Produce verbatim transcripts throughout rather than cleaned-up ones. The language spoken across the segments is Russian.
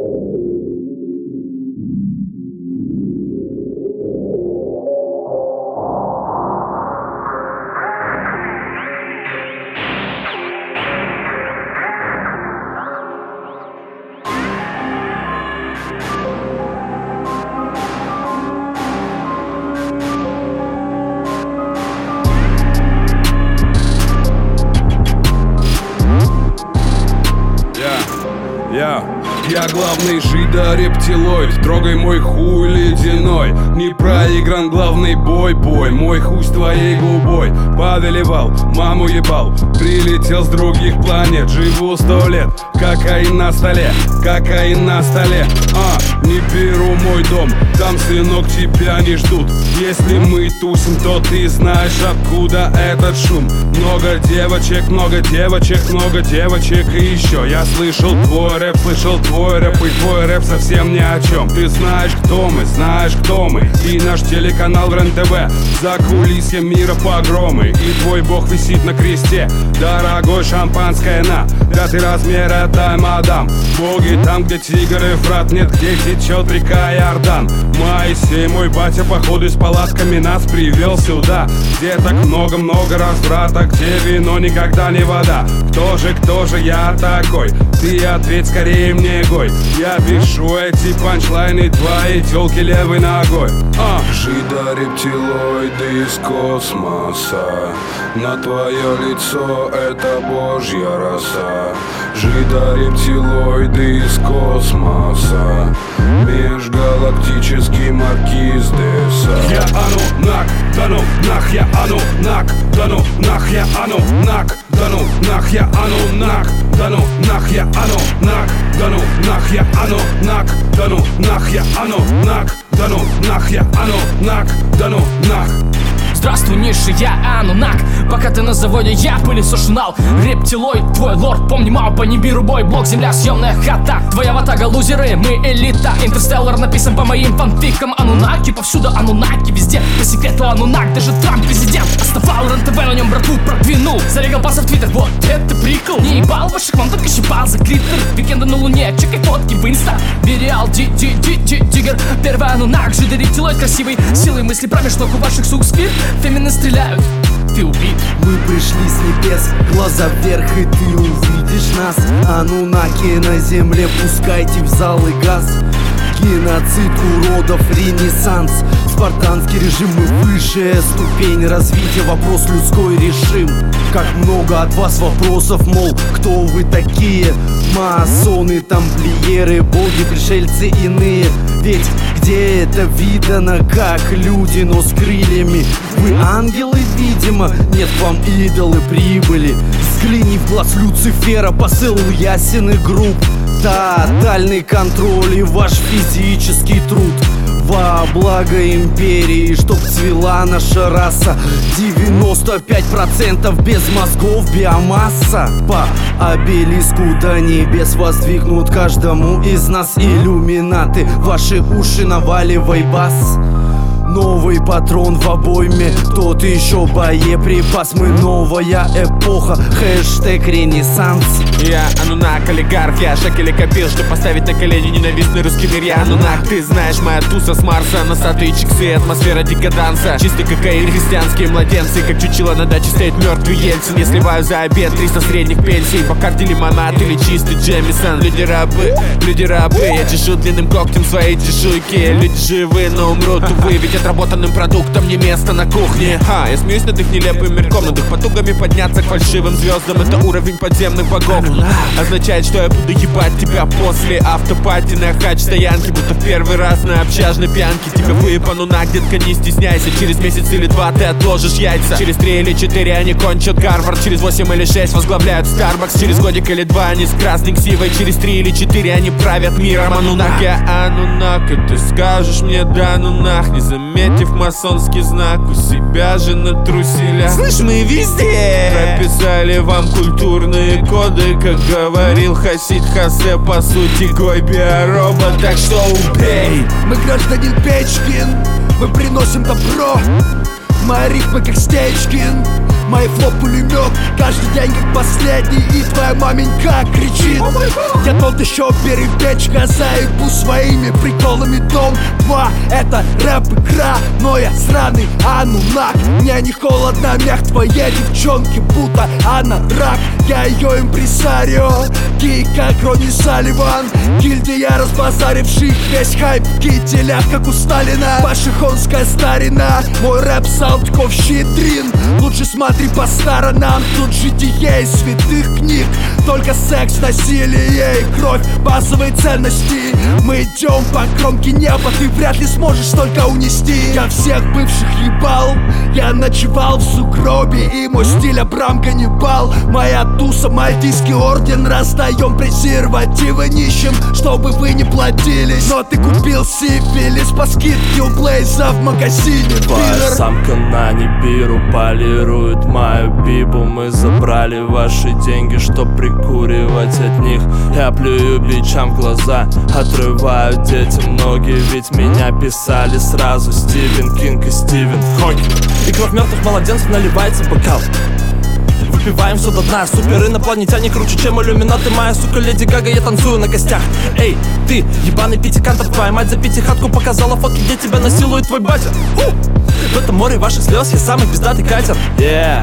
Я, я главный жидо-рептилоид. Трогай мой хуй ледяной. Не проигран главный бой, бой. Мой хуй с твоей губой. Повелевал, маму ебал. Прилетел с других планет. Живу сто лет, кокаин на столе. Кокаин на столе. А, не беру мой дом. Там, сынок, тебя не ждут. Если мы тусим, то ты знаешь, откуда этот шум. Много девочек, много девочек, много девочек. И еще я слышал твой рэп, слышал твой рэп. И твой рэп совсем ни о чем. Ты знаешь, кто мы, знаешь, кто мы. И наш телеканал в РЕН-ТВ. За кулисье мира погромы. И твой бог висит на кресте. Дорогой, шампанское на пятый размер, это мадам. Боги там, где тигр и фрат. Нет, где течет река Иордан. Моисей, мой батя, походу с палатками нас привел сюда. Где так много-много разврата, где вино никогда не вода. Кто же, кто же я такой? Ты ответь скорее мне, гой. Я пишу эти панчлайны твоей тёлки левой ногой. а. Жидо-рептилоиды из космоса. На твое лицо это божья роса. Жидо-рептилоиды из космоса. Межгалактический маркиз де Я ану нак, да ну нах, я ану нак, да ну нах, я ану нак, да ну нах, я ану нак, да ну нах, я ану нак, да ну нах, я ану нак, да ну нах, я ану нак, да ну нах, я ану нак, да ну нах. Здравствуй, низший, я Анунак. Пока ты на заводе, я пылесошинал. Рептилоид, твой лорд, помни мапа, не беру бой. Блок, земля, съемная хата. Твоя ватага, лузеры, мы элита. Интерстеллар написан по моим фанфикам. Анунаки, повсюду Анунаки, везде по секрету Анунак. Даже Трамп президент оставал РЕН-ТВ, на нем братву продвинул. Зарегал паса в твиттер, вот это прикол. Не ебал ваших мам, только щипал за клитер. Викенда на луне, чекай фотки в инста. Бериал, ди-ди-ди-ди-тигр. Первый Анунак, жидо-рептилоид красивый. Силой мысли промеж ног у ваших сук спит. Фемины стреляют, ты убит. Мы пришли с небес, глаза вверх, и ты увидишь нас. Анунаки на земле, пускайте в залы газ. Геноцид уродов, ренессанс. Спартанский режим, мы высшая ступень развития. Вопрос людской решим. Как много от вас вопросов, мол, кто вы такие? Масоны, тамплиеры, боги, пришельцы иные. Ведь где это видано, как люди, но с крыльями? Вы ангелы, видимо, нет вам идолы прибыли. Взгляни в глаз Люцифера, посыл ясен и груб. Тотальный контроль и ваш физический труд во благо империи, чтоб цвела наша раса. Девяносто пять процентов без мозгов биомасса. По обелиску до небес воздвигнут каждому из нас иллюминаты. Ваши уши наваливай бас. Новый патрон в обойме, тот еще боеприпас. Мы новая эпоха, хэштег ренессанс. Я Анунак, олигарх, я шекели копил, чтобы поставить на колени ненавистный русский мир. Я Анунак, ты знаешь, моя туса с Марса. Носатые чиксы, атмосфера декаданса. Чистый кокаин, христианские младенцы. Как чучело на даче стоит мертвый Ельцин. Я сливаю за обед триста средних пенсий. Бакарди, лимонад или чистый Джемисон. Люди рабы, люди рабы. Я чешу длинным когтем свои чешуйки. Люди живы, но умрут, увы. Ведь отработанным продуктом не место на кухне. Ха, я смеюсь над их нелепым мирком. Над их потугами подняться к фальшивым звездам. Это уровень подземных богов. Означает, что я буду ебать тебя после автопати на хач-стоянке. Будто в первый раз на общажной пьянке. Тебя выебану на, детка, не стесняйся. Через месяц или два ты отложишь яйца. Через три или четыре они кончат Гарвард. Через восемь или шесть возглавляют Starbucks. Через годик или два они с красной ксивой. Через три или четыре они правят миром. Анунак, я Анунак, и ты скажешь мне да ну нах, не заметив масонский знак у себя же на труселях. Слышь, мы везде прописали вам культурные коды, как говорил Хасид Хасе, по сути гой биоробот, так что убей. Мы гражданин Печкин, мы приносим добро. Мои рифмы как Стечкин, мои фло пулемет. Каждый день как последний, и твоя маменька кричит. Я тот еще перепечка. Заебу своими приколами. Дом два — это рэп-игра, но я сраный анунак. Мне не холодно, мях твоей девчонки, будто она рак. Я ее импресарио, гей как Ронни Салливан. Гильдия разбазаривших весь хайп в кителях, как у Сталина. Пашихонская старина, мой рэп-саунд ковщедрин. Лучше смотри по сторонам, тут житие из святых книг. Только секс, насилие и кровь, базовые ценности. Мы идем по кромке неба, ты вряд ли сможешь только унести. Я всех бывших ебал, я ночевал в сугробе, и мой стиль Абрам Ганнибал. Моя туса, мальтийский орден, раздаем презервативы нищим, чтобы вы не платились. Но ты купил сифилис по скидке у Блейза в магазине. Твоя самка на Нибиру полирует мою бибу. Мы забрали ваши деньги, чтоб прикуривать от них. Я плюю бичам в глаза, отрываю детям ноги, ведь меня писали сразу Стивен Кинг и Стивен Хокинг. И кровь мертвых младенцев наливается в бокал. Выпиваем все до дна, супер инопланетяне круче, чем иллюминаты. Моя сука Леди Гага, я танцую на костях. Эй, ты, ебаный пятикантор, твоя мать за пятихатку показала фотки, где тебя насилует твой батя. Фу! В этом море ваших слез я самый пиздатый катер. Yeah.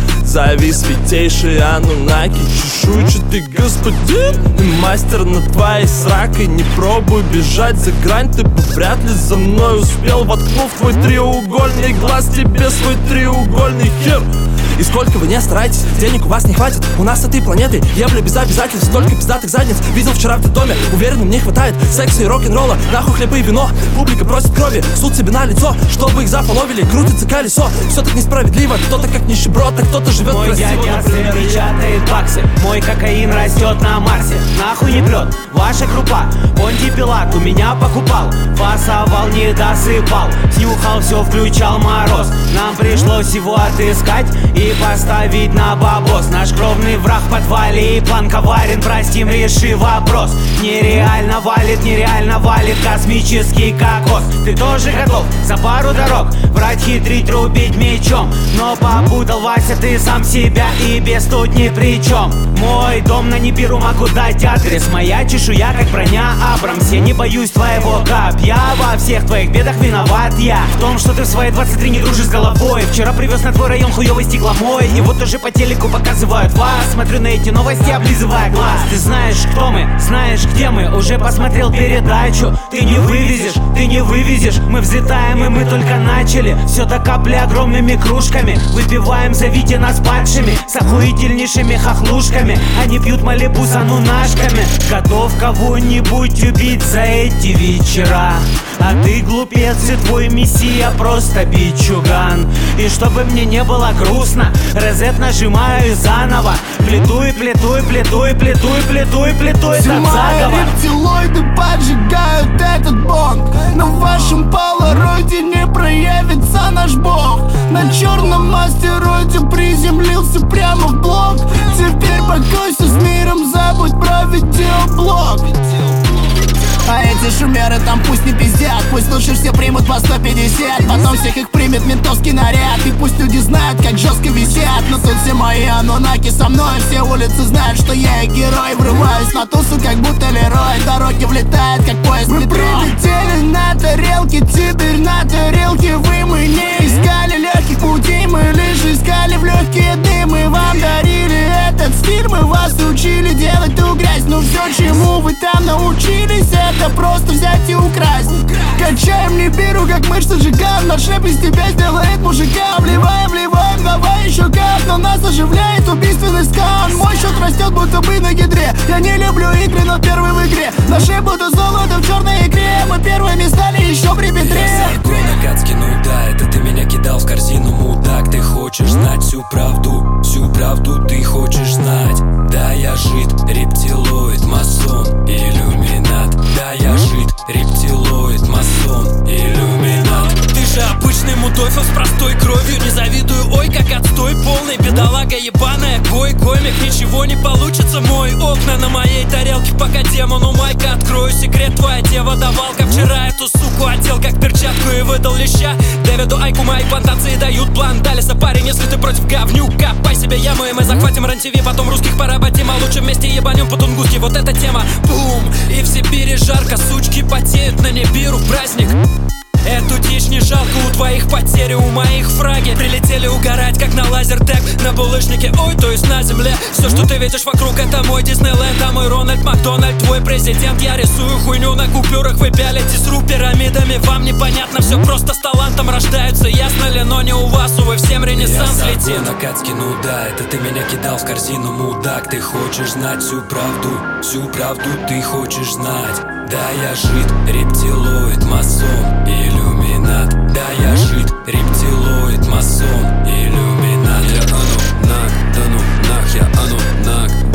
Зови святейший Анунаки, чешуйчатый господин и мастер над твоей сракой. Не пробуй бежать за грань, ты бы вряд ли за мной успел, воткнув твой треугольный глаз тебе свой треугольный хер. И сколько вы не стараетесь, денег у вас не хватит. У нас с этой планеты ебля без обязательств. Столько пиздатых задниц видел вчера в детдоме. Уверен, мне хватает секса и рок-н-ролла. Нахуй хлеб и вино, публика просит крови. Суд себе на лицо, чтобы их зафоловили. Крутится колесо, все так несправедливо. Кто-то как нищеброд, а кто-то живет мой красиво. Мой дядя сын печатает баксы, мой кокаин растет на Марсе. Нахуй не прет ваша крупа, Понти Пилат у меня покупал. Фасовал, не досыпал, снюхал все, включал мороз. Нам пришлось его отыскать и поставить на бабос. Наш кровный враг в подвале и план коварен, простим, реши вопрос. Нереально валит, нереально валит космический кокос. Ты тоже готов за пару дорог врать, хитрить, рубить мечом, но попутал, Вася, ты сам себя, и без тут ни при чем. Мой дом на Нибиру, могу дать адрес. Моя чешуя как броня Абрамс. Я не боюсь твоего копья, во всех твоих бедах виноват я. В том, что ты в свои двадцать три не дружишь с головой. Вчера привез на твой район хуёвый стекломой, и вот уже по телеку показывают вас. Смотрю на эти новости, облизывая глаз. Ты знаешь, кто мы, знаешь, где мы. Уже посмотрел передачу. Ты не вывезешь, ты не вывезешь. Мы взлетаем, и мы только начали. Все до капли огромными кружками. Выпиваем, зовите нас падшими, с охуительнейшими хохлушками. Они пьют малибу с анунашками. Готов кого-нибудь убить за эти вечера. А ты глупец, и твой мессия просто бичуган. И чтобы мне не было грустно, резет нажимаю и заново. Плету и плету и плету и плету и плету и плету этот заговор. Рептилоиды поджигают этот бонг. На вашем полароиде не проявится наш бог. На черном астероиде приземлился прямо в блок. Теперь покойся с миром, забудь про видеоблог. А эти шумеры там пусть не пиздят, пусть лучше все примут по сто пятьдесят. Потом всех их примет ментовский наряд, и пусть люди знают, как жестко висят. Но тут все мои анунаки со мной, все улицы знают, что я и герой. Врываюсь на тусу, как будто Лерой, дороги влетают, как поезд метро. Мы прилетели на тарелке, теперь на тарелке вы. Мы не искали легких путей, мы лишь искали в легкие дымы. Вам дарили этот стиль, мы вас учили делать ту грязь. Но все, чему вы там научились, это просто взять и украсть. Качаем Нибиру, как мышцы сжигаем. Наш рэп из тебя сделает мужика. Вливаем, вливаем, давай еще кап. Но нас оживляет убийственный скан. Мой счет растет, будто бы на гидре. Я не люблю игры, но первый в игре. Наши будут золото в черной игре. Мы первыми стали еще при Петре. Накатски, ну да, это ты меня кидал в корзину, мудак. Ты хочешь знать всю правду, всю правду ты хочешь знать. Да, я жид, рептилоид, масон, иллюминат. Да, я жид, рептилоид, масон, иллюминат. Ты же обычный мудофил с простой кровью. Не завидую, ой, как отстой полный. Бедолага ебаная, гой, комик. Ничего не получится, мой окна на моей тарелке. Пока демону майка открою секрет, твоя дева давалка. Вчера это эту суку одел как перчатку и выдал леща. Дэвиду Айку мои плантации дают план. Далиса парень, если ты против говнюк, копай себе яму и мы захватим РЕН-ТВ. Потом русских поработим, а лучше вместе ебанем по-тунгусски. Вот эта тема, бум! И в Сибири жарко, сучки потеют на Нибиру праздник. Эту дичь не жалко, у твоих потери, у моих фраги. Прилетели угорать, как на лазертэг, на булыжнике, ой, то есть на земле. Все, что ты видишь вокруг, это мой Диснейленд, а мой Рональд Макдональд, твой президент. Я рисую хуйню на купюрах, вы пялите с ру пирамидами. Вам непонятно, все просто с талантом рождаются, ясно ли, но не у вас, увы, всем ренессанс летит. Я накатки, ну да, это ты меня кидал в корзину, мудак. Ты хочешь знать всю правду, всю правду ты хочешь знать. Да, я жид, рептилоид, масон, иллюминат. Да, я жид, рептилоид, масон, иллюминат. Я анунак, да ну нах, я анунак.